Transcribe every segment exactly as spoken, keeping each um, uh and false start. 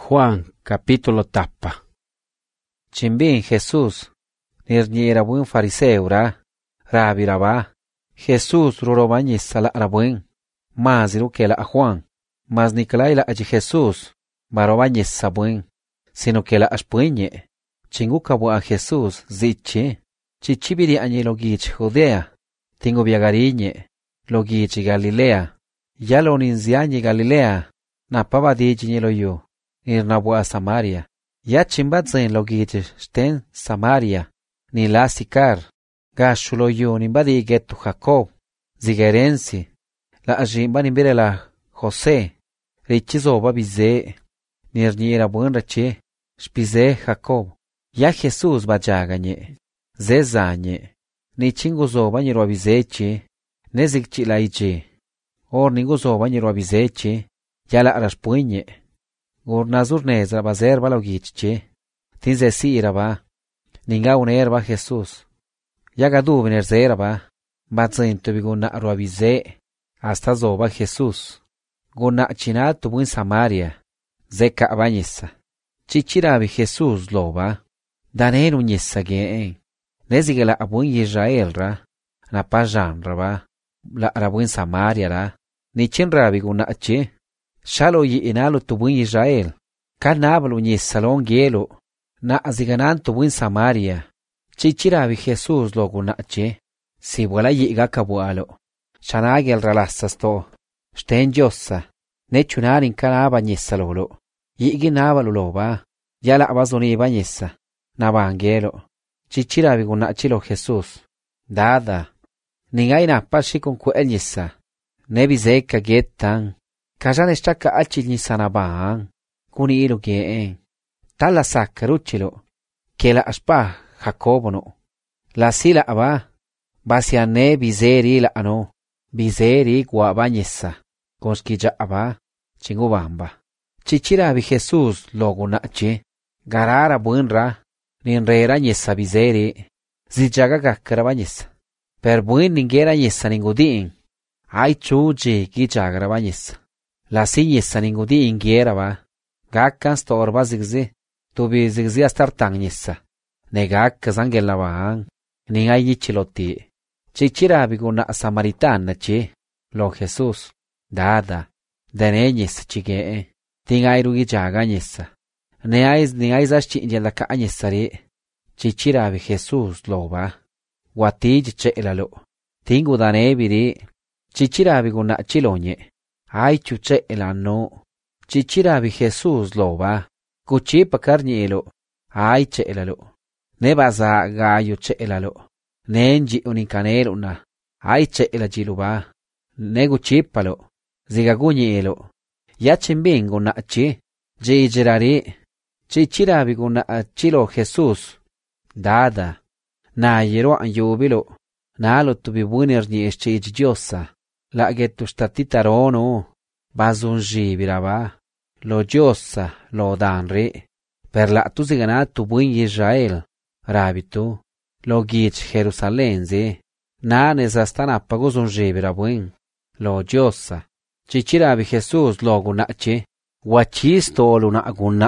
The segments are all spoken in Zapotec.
Juan capítulo tappa. Chimbin Jesús, nirñera buen fariseo ra, rabiraba. Jesús rurobañisa la rabuen, más que la a Juan, mas Nicolai la a Jesús, barobañisa buen, sino que la aspuñe. Chinguca a Jesús, ziche, chichibiri añe logich Judea, tengo viagariñe, logich Galilea, ya lo ninziañe Galilea, napaba diñe lo yo. Nirnabua Samaria, ya chimbatzen logich sten Samaria, ni la sicar, gashulo yo nimbadi getu Jacob, zigerensi, la ajimba nimbere la José, richizo babize, nirniera buen rache, spize Jacob, ya Jesús bajagañe, zezañe, ni chinguzo bañero abizeche, nezikchi la iche, or ninguzo bañero abizeche, ya la araspuñe. Gurnazur neza bazer balogiche, tinze siraba, ninga unerba Jesús. Yagadu venerzeraba, batzento biguna ruabize, hasta zoba Jesús. Guna chinatu buin Samaria, zeka bañesa. Chichirabi Jesús loba, danenu nyesa geen. Nezigela abun Israel ra, na pajan raba, la rabuin Samaria ra, ni chinrabi guna che. Shalo yi inalo tubuin Israel, kanabalo ni salon gelo, na aziganan tubuin Samaria, chichirabi Jesús logo nache, si wala yi gakabualo, shanagel ralasasto, sten jossa, nechunarin kanaba ni salolo, yi ginabalo loba, yala abazoni bañesa, nabangelo, chichirabi gunachilo Jesús, dada, ningaina pashi con cuelnisa, nebizeka getan, Kajan estaka achil ni sanabaan, kuniiro geen. Tala sakaruchilo, que la aspa Jacobono. La sila aba, basiane bizeri la ano, bizeri guabañesa, conskija aba, chingubamba. Chichira bi Jesús logo nache, garara buenra, ninrera nyesa bizeri, zijaga gakarabañesa. Per buen ningera nyesa ningudin, ay chuji gijagarabañesa. La siñesa ningudi ingiera va, gakkan storba zigzi, tubi zigzi astar tangnyesa, ne gakkas angela vaan, ningai yichiloti, chichira biguna samaritana chi, lo Jesús, dada, denenyesa chige, tingai rugi jaganyesa, ne aiz ningai zashi injela kaanyesa ri, chichira bi Jesús lo va, watij chelalo, tingu danebiri, chichira biguna chilonye. Ay chuche el ano, chichirabi Jesús lo va, cuchipa carnielo, ay che elalo, ne baza gallo che elalo, nenji unicanelo na, ay che elagilu va, ne guchipalo, zigaguñelo, ya chimbingo na chi, jigerari, chichirabi guna chilo Jesús, dada, na yero an yubilo, na lo tubi buiner ni eschijiosa. La getu statitarono, bazunji biraba, lo giossa, lo danri, per la tu ziganatu buin Israel, rabitu, lo gich Jerusalenzi, nanes astana pagozunji birabuin, lo giossa, chichirabi Jesús lo gunachi, wachisto luna guna.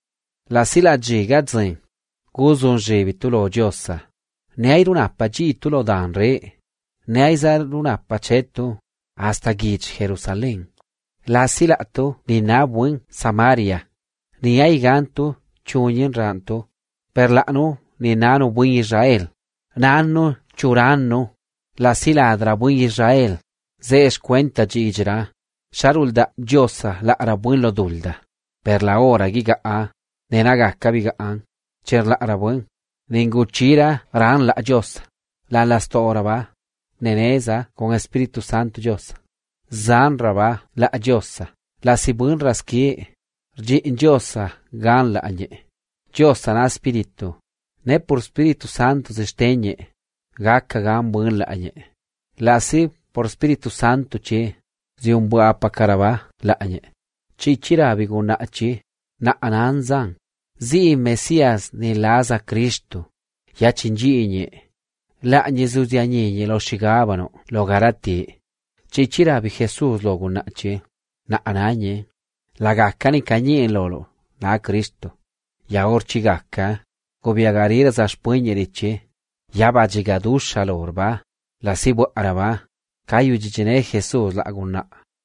La sila gigazin, guzunji bitu lo giossa, ne hai runappa gitu lo danri, ne hai zar runappa cetu, hasta gich Jerusalén. La silatu ni nabuin Samaria, ni hay gantu chuyin rantu, per la'nu ni nanu buin Israel, nanu churanu, la siladra buin Israel, zesh cuenta gijra, sharulda josa la arabuin lo dulda, per la hora giga a, nenagaka biga an, cher la arabuin, ninguchira ran la josa, la lastora va, neneza con Espíritu Santo Dios. Zanra va la Diosa, la sibun raski, jin Diosa gan la añe. Diosa na Espíritu, ne por Espíritu Santo se esteñe, gaka gan buen la añe. La si por Espíritu Santo che, zi un bua pacaraba la añe. Chi chirabigu na chi, na ananzan, zi Mesías ni laza Cristo, ya chinjiñe. La añezuziañe lo shigabano, lo garati. Chichirabi Jesús lo gunache, na anañe, la gakani cañi en lolo, na Cristo. Ya orchigaka, gobiagarir za shpuñeriche, ya bajigadusha lorba, la sibo araba, kayu jijene Jesús la aguna,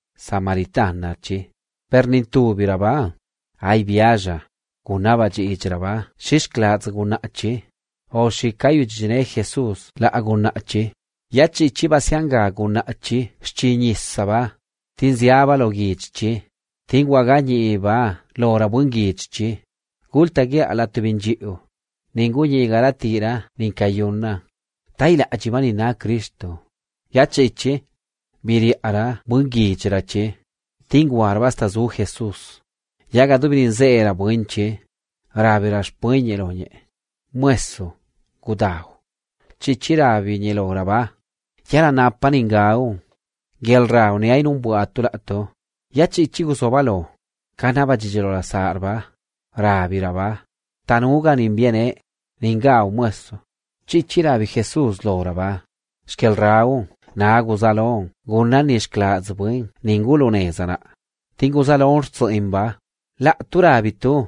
samaritana chi, pernintubiraba, ay viaja, gunaba jijraba, shishklatz gunachi, o shi kayu jijene Jesús la agunachi, ya chichi basianga gunachi, shchiñisaba, tinziaba logichi, tingwagañi iba, lora bungichi, gultagi ala tubinjiu, ningu llegara tira, ninkayuna, taila achimani na Cristo, ya chichi, biri ara bungichirachi, tingwarba hasta zu Jesús, ya gadubin zera bunchi, rabirash puñeloñe, mueso, gudao, chichirabi nyeloraba, ya la napa ningao, gelrao ni hay un buatulato, ya chichi gusobalo, kanaba jijelo sarba, rabiraba, tanuga nimbiene, ningao mueso, chichirabi Jesús loraba, shkelrao, na guzalon, gunan ishklazbuen, ningulo nezana, tinguzalon imba, la turabitu,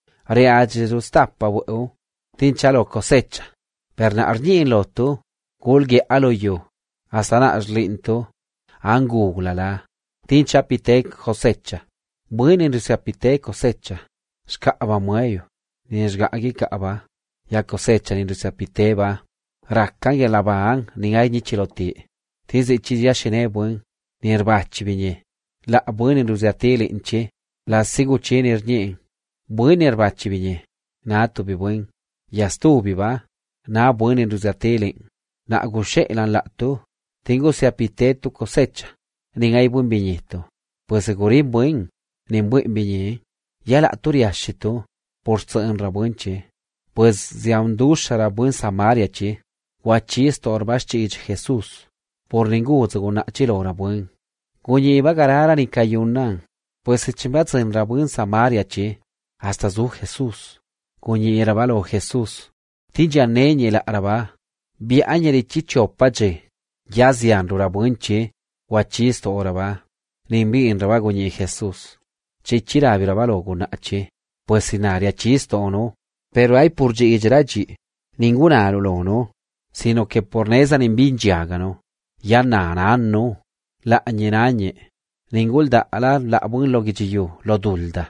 reajiru stappa weu, tinchalo cosecha, perna arnien lotu, gulge aloyu, asana arlintu, anguglala, tinchapitek cosecha, buenin risiapitek cosecha, shkaba mueyo, nishgagi kaba, ya cosecha nin risiapiteba, rakkan yelabaan, ningay nichiloti, tizi chizia shene buen, nirbachi binye, la buenin risiatili inche, la siguchi nirnien, buen nirbachi binye, na tubi buen, ya stubi ba, na buenin risiatili, na agushelan la tu, tengo se apite tu cosecha, ningay buen biñito, pues segurin buen, nin buen biñe, ya la turiashito, por en rabuenche, pues ziandushara buen Samaria-chi, guachis torbashchi Jesús, por ningún según achilora buen. Guñi iba garara ni cayunan, pues se chimbatz en rabuen Samaria-chi, hasta su Jesús. Guñi irabalo Jesús, tinja neñe la araba, bi añeri chicho pache, ya zian rabuenche, guachis toraba, nimbi en raba guñi Jesús. Chichira virabalo gunache, pues sinaria chisto o no, pero hay purji ijraji, ninguna alulo no, sino que por neza nimbinjiagano, ya nanano, la añenañe, ningulda ala la buen logichiyu, lo dulda.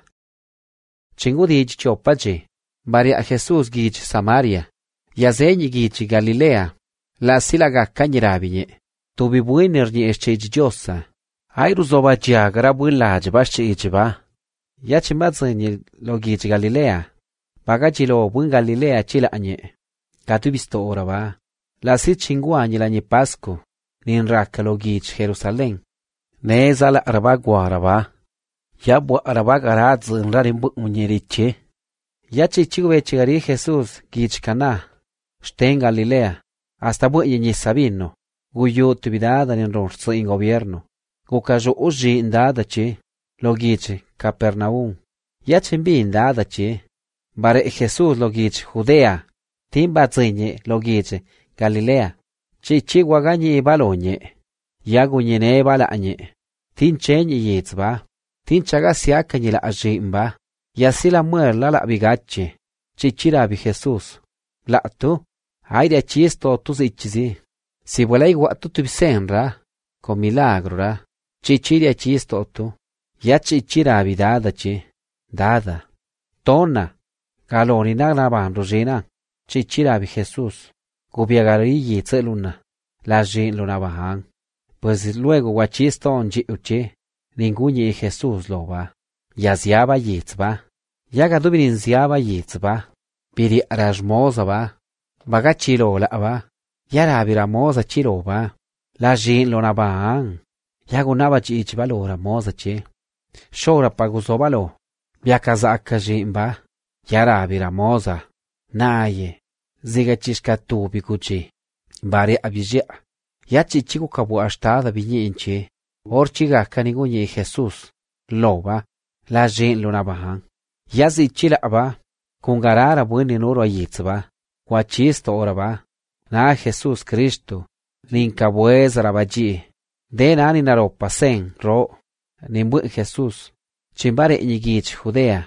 Chingudi chopaje, varia Jesús gij Samaria, ya zeñi gij Galilea, la silaga cañerabiñe, tubi buener ni eschejiosa, airuzoba jiagara buen laj basche ichiba. Ya chimbatzeni logich Galilea, bagachilo buen Galilea chila añe, gatu visto oraba, la si chinguañi la Pasco, nin raka logich Jerusalén, neza la araba guaraba, ya bu araba garaz en rarin bu muñeriche, ya chichigue chigari Jesús gich cana, sten Galilea, hasta bu yeñi sabino, guyo tibidada nin ronso en gobierno, gukajo uji indadache, logich Capernaum, ya chimbi indadache, bare Jesús logich Judea, timba zinye logich Galilea, chichi guagañi baloñe, ya guñene balañe, tincheñi yitzba, tinchaga siakañi la ajimba, ya si la muerla la bigache, chichirabi Jesús, la tu, aire chisto tu zichizi, si vuelay guatu tu bisenra, con milagro ra, chichiria chisto tu, ya chichirabi dadache, dada, tona, galoni nagnaban rojena, chichirabi Jesús, gubiagari yitzeluna, la jin lunabahan, pues luego guachiston jiuche, ninguñi Jesús lo va, ya ziaba yitzba, ya gadubin ziaba yitzba, piri arajmoza va, bagachilo la va, ya rabiramoza chilo va, la jin lunabahan, ya gunaba chichbalo ramoza che, shora paguzobalo, biakazaka jimba, ya rabiramoza, naye, ziga chishka tu bikuchi, bare abijia, ya chichiku kabu ashtada biñinche, orchiga kaniguñi Jesús, loba, la jin lunabahan, ya zichila aba, kungarara bueni nuro ayitzba, guachisto oraba, na Jesús Cristo, ninkabuez rabaji, de nani naropa sen, ro, nimbu Jesús, chimbare iñigich Judea,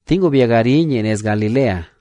Tingo viagariñe en es Galilea.